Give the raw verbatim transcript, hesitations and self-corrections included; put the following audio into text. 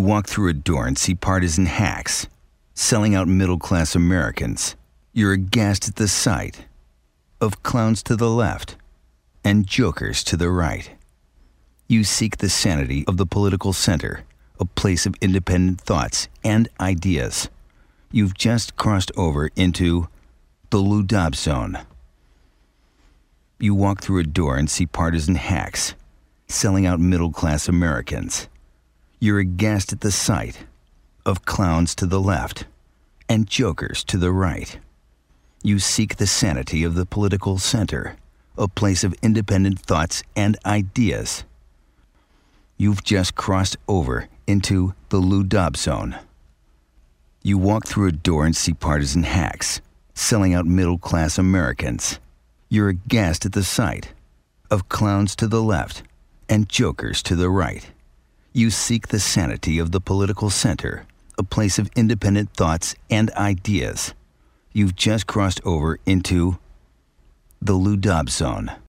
walk through a door and see partisan hacks selling out middle-class Americans. You're aghast at the sight of clowns to the left and jokers to the right. You seek the sanity of the political center, a place of independent thoughts and ideas. You've just crossed over into the Lou Dobbs zone. You walk through a door and see partisan hacks selling out middle-class Americans. You're aghast at the sight of clowns to the left and jokers to the right. You seek the sanity of the political center, a place of independent thoughts and ideas. You've just crossed over into the Lou Dobbs zone. You walk through a door and see partisan hacks selling out middle-class Americans. You're aghast at the sight of clowns to the left and jokers to the right. You seek the sanity of the political center, a place of independent thoughts and ideas. You've just crossed over into the Lou Dobbs zone.